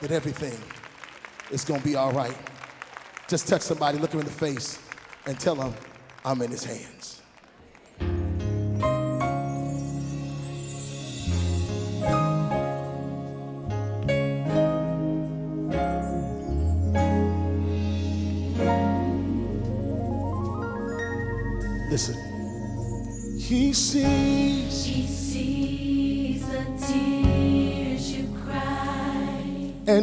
that everything is gonna be all right. Just touch somebody, look them in the face, and tell them, I'm in his hands. Listen. He sees the tears you cry.